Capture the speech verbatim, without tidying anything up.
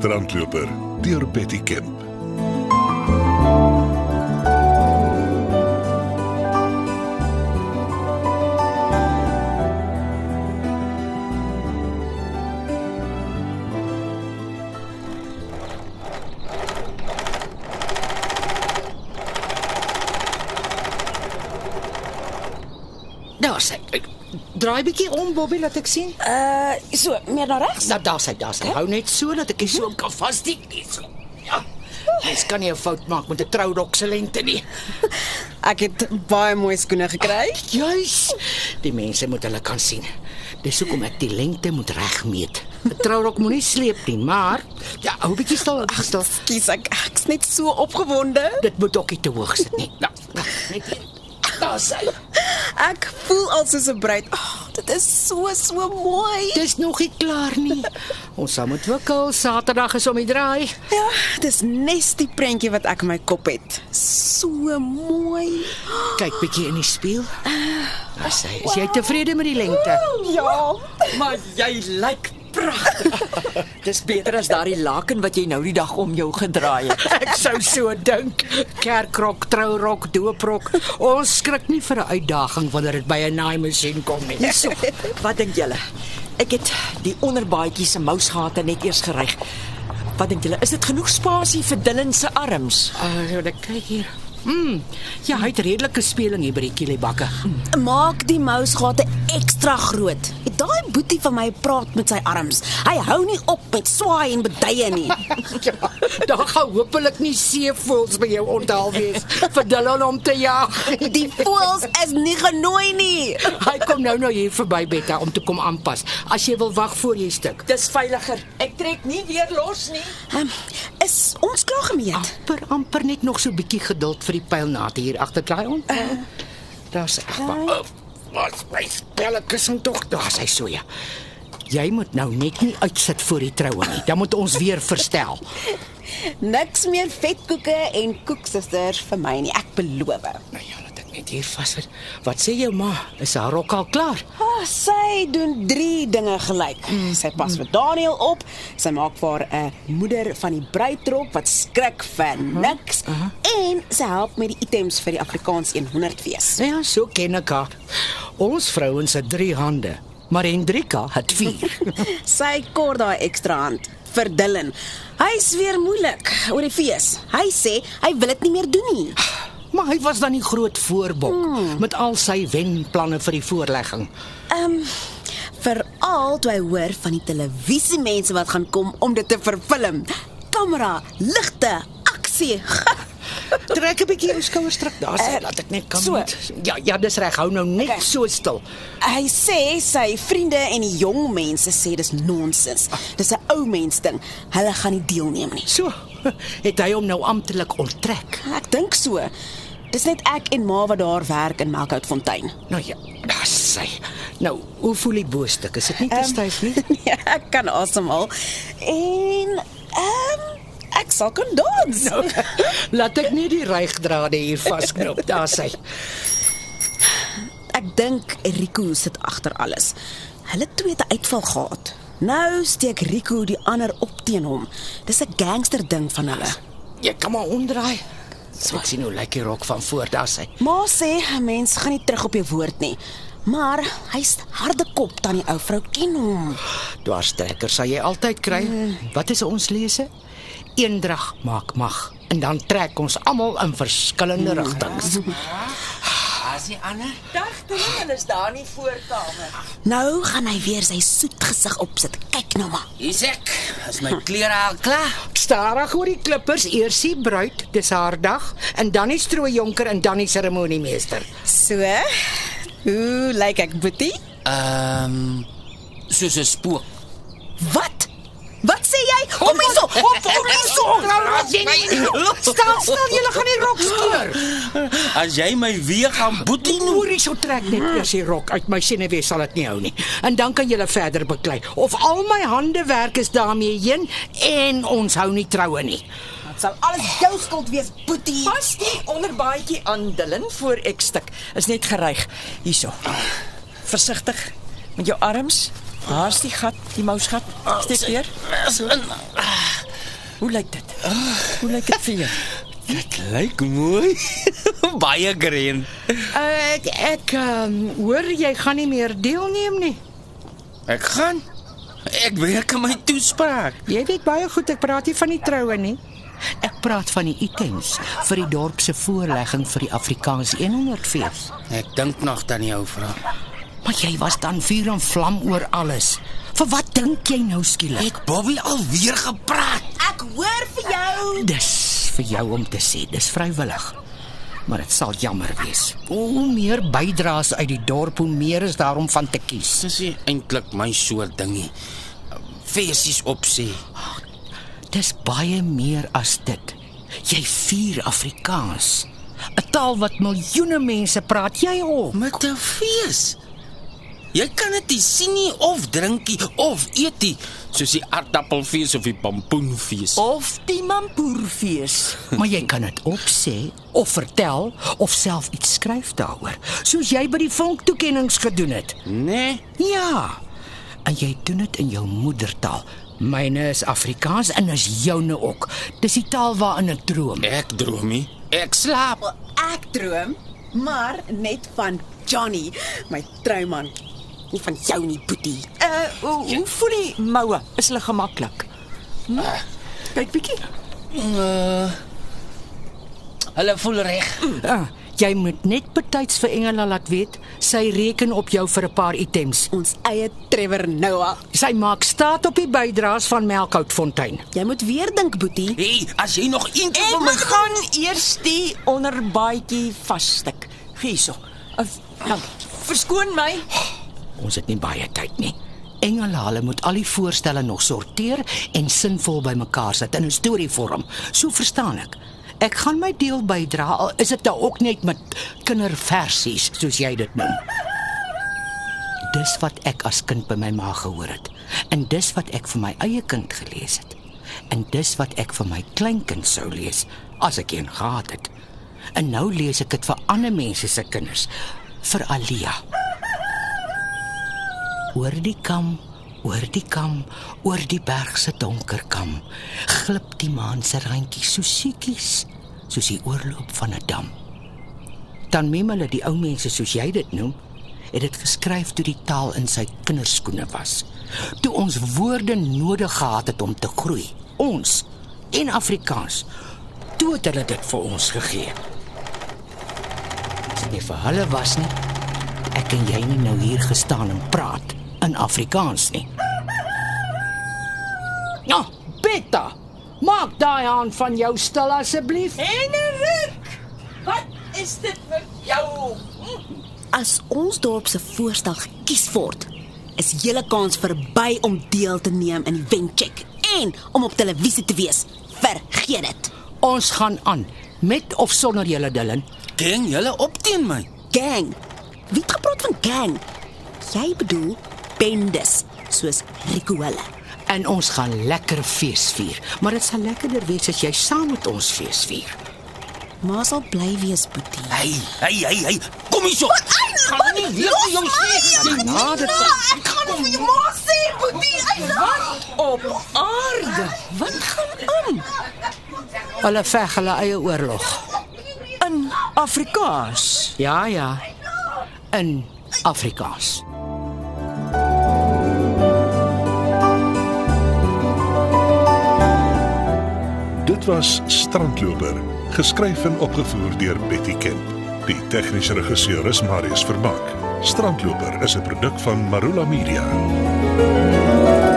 strandloper deur Betty Kemp. Daar sê. Draai bietjie om, Bobby, laat ek sien. Uh, so, meer na regs? Nou, daar sê, daar sê. Hou net so dat ek nie so kan vasdiek nie. So. Ja. Mens kan nie 'n fout maak met 'n trourok se lengte nie. Ek het baie mooi skoene gekry. Juis. Die mense moet hulle kan sien. Dis hoekom ek die lengte moet regmeet. 'n Trourok moenie sleep nie, maar ja, hou bietjie stil, bietjie stil. Kies ek ek's net so opgewonde. Dit moet ook nie te hoog sit nie. Nou, nou, net hier. Daar sê. Ek voel al soos 'n bruid. Ag, oh, dit is so so mooi. Dis nog nie klaar nie. Ons sal moet wikkel. Saterdag is om die draai. Ja, dis nes die prentjie wat ek in my kop het. So mooi. Kyk bietjie in die spieël. Daar sê, is jy tevrede met die lengte? Ja. Maar jy lyk pragtig. Dis beter as daardie laken wat jy nou die dag om jou gedraai het. Ek sou so dink. Kerkrok, trourok, dooprok. Ons skrik nie vir 'n uitdaging wanneer dit by 'n naaimasjien kom nie. So, wat dink julle? Ek het die onderbaadjie se mousgate net eers geryg. Wat dink julle? Is dit genoeg spasie vir Dylan se arms? Uh, ek kyk hier. Mm, ja, hy het redelike speling hier by die kielibakke. Maak die mousgate ekstra groot. Daai boetie van my praat met sy arms. Hy hou nie op met swaai en beduie nie. Ja, daar gaan hopelik nie seevoëls by jou onthaal wees vir Dylan om te jag. Die voëls is nie genooi nie. Hy kom nou nou hier verby, Betta, om te kom aanpas. As jy wil wag voor jy stuk. Dis veiliger. Ek trek nie weer los nie. Um, is ons klaar gemeet? Amper, amper net nog so 'n bietjie geduld vir die pylnaad hier agter draai on. Uh, Daar's ag maar. Oh, wat my spellekussing tog. Daar's hy so ja. Jy moet nou net nie uitsit voor die troue nie. Dan moet ons weer verstel. Niks meer vetkoeke en koeksusters vir my nie, ek beloof. Nou ja, laat ek net hier vassit. Wat sê jou ma? Is haar rok al klaar? Oh, sy doen drie dinge gelyk. Mm. Sy pas vir Daniel op, sy maak vir haar 'n moeder van die bruidrok wat skrik vir niks, uh -huh. en sy help met die items vir die Afrikaans honderd fees. Ja, so ken ek haar. Ons vrouens het drie hande, maar Hendrika het vier. Sy kort daai ekstra hand vir Dylan. Hy's weer moeilik oor die fees. Hy sê hy wil dit nie meer doen nie. Maar hy was dan die groot voorbok hmm. met al sy wenplanne vir die voorlegging. Ehm um, veral toe hy hoor van die televisiemense wat gaan kom om dit te verfilm. Kamera, ligte, aksie. Trek 'n bietjie jou skouers terug. Daar sê, uh, laat ek net kan. So. Ja, ja, dis reg. Hou nou net okay. so stil. Hy sê sy vriende en die jong mense sê dis nonsens. Dis 'n ou mens ding. Hulle gaan nie deelneem nie. So, het hy hom nou amptelik onttrek? Ek dink so. Dis net ek en ma wat daar werk in Melkoutfontein. Nou ja, daar sê. Nou, hoe voel die boostuk? Is dit nie te um, styf nie? Ja, ek kan asemhaal. En ehm um, ek sal kan dans. Nou, laat ek nie die rygdrade hier vasknop. Daar sê. Ek dink Rico sit agter alles. Hulle twee het 'n uitval gehad. Nou steek Rico die ander op teen hom. Dis 'n gangster ding van hulle. Jy kan maar omdraai. So ek sien hoe lyk die rok van voor, daar sê. Ma sê 'n mens gaan nie terug op jou woord nie. Maar hy's harde kop, tannie ou vrou ken hom. Dwarstrekker sal jy altyd kry. Mm. Wat is ons lese? Eendrag maak mag. En dan trek ons almal in verskillende mm. rigtings. As die ander dagte hulle is daar nie voorkamer. Nou gaan hy weer sy soet gesig opsit. Kyk nou maar. Hier's ek. Is my klere al klaar? Stadig oor die klippers, eers die bruid, dis haar dag, en dan die strooijonker en dan die seremoniemeester. So, hoe lyk ek, Boetie? Ehm, um, soos 'n spook. Wat? Wat sê jy? Kom hier so. Op, kom hier so. Stel, stel, julle gaan die rok steur. As jy my weer gaan boetie noem. Hoorie, so trek net eers die rok uit my senuwee, sal dit nie hou nie. En dan kan julle verder beklei. Of al my hande werk is daarmee heen en ons hou nie troue nie. Dit sal alles jou skuld wees, Boetie. Pas die onderbaadjie aan, Dylan, voor ek stik. Is net geryg. Hierso. Versigtig met jou arms. Haar's die gat, die mousgat. Steek weer. So. Hoe lyk dit? Hoe lyk dit vir jou? Dit lyk mooi. Baie green. Uh, ek ek um, hoor jy gaan nie meer deelneem nie. Ek gaan. Ek werk aan my toespraak. Jy weet baie goed ek praat nie van die troue nie. Ek praat van die items vir die dorp se voorlegging vir die Afrikaans honderd fees. Ek dink nog aan jou vrou. Maar jy was dan vuur en vlam oor alles. Vir wat dink jy nou skielik? Ek Bobby alweer gepraat. Ek hoor vir jou. Dis vir jou om te sê, dis vrywillig. Maar dit sal jammer wees. Hoe meer bydraes uit die dorp, hoe meer is daar om van te kies. Dis nie eintlik my soort dingie. Feesies opsê. Dis baie meer as dit. Jy vier Afrikaans. 'n Taal wat miljoene mense praat, jy op. Met 'n fees. Jy kan dit nie sien nie of drinkie of eet nie, soos die aardappelfees of die pompoenfees. Of die mampoerfees. Maar jy kan dit opsê of vertel of self iets skryf daaroor, soos jy by die vonktoekennings gedoen het. Nee, Ja. En jy doen dit in jou moedertaal. Myne is Afrikaans en is joune ook. Dis die taal waarin ek droom. ek droom nie. Ek slaap. Wel, ek droom, maar net van Johnny, my trouman. Nie van jou nie, Boetie. Uh, hoe, hoe voel die moue? Is hulle gemaklik? Hm? Kyk bietjie. Uh, hulle voel reg. Ah, jy moet net betyds vir Engela laat weet, sy reken op jou vir 'n paar items. Ons eie Trevor Noah. Sy maak staat op die bydraes van Melkhoutfontein. Jy moet weer dink, Boetie. Hey, as jy nog een keer Ek vir my gaan eers die onderbaadjie vasstik. Hierso. Uh, nou, verskoon my. Ons het nie baie tyd nie. Engela, hulle moet al die voorstelle nog sorteer en sinvol bymekaar sit in 'n storievorm. So verstaan ek. Ek gaan my deel bydra, al is dit nou ook net met kinderversies, soos jy dit noem. Dis wat ek as kind by my ma gehoor het. En dis wat ek vir my eie kind gelees het. En dis wat ek vir my kleinkind sou lees, as ek een gehad het. En nou lees ek dit vir ander mense se kinders, vir Alia. Oor die kam, oor die kam, oor die berg se donker kam, glip die maan se randjie so siekies, soos die oorloop van 'n dam. Dan mem hulle die ou mense soos jy dit noem, het dit geskryf toe die taal in sy kinderskoene was. Toe ons woorde nodig gehad het om te groei. Ons en Afrikaans. Toe het hulle dit vir ons gegee. As dit nie vir hulle was nie, ek en jy nie nou hier gestaan en praat in Afrikaans nie. Ja, Betta, maak daai aan van jou stil asseblief. Henrik, wat is dit vir jou? As ons dorp se voorstel gekies word, is julle kans verby om deel te neem in die wencheck en om op televisie te wees. Vergeet dit. Ons gaan aan, met of sonder julle Dylan. Gang julle op teen my. Gang. Wie het gepraat van gang? Jy bedoel bendes, soos Rico hulle. En ons gaan lekker fees vier, maar dit sal lekkerder wees as jy saam met ons fees vier. Maar sal bly wees, Boetie. Hey, hey, hey, hey. Kom hier so. Gaan nie weer vir jou sê. Jy na dit. Ek gaan vir jou ma sê, Boetie. Op aarde, wat gaan aan? Hulle veg hulle eie oorlog. In Afrikaans. Ja, ja. In Afrikaans. Dit was Strandloper, geskryf en opgevoer deur Betty Kemp. Die tegniese regisseur is Marius Vermaak. Strandloper is 'n produk van Marula Media.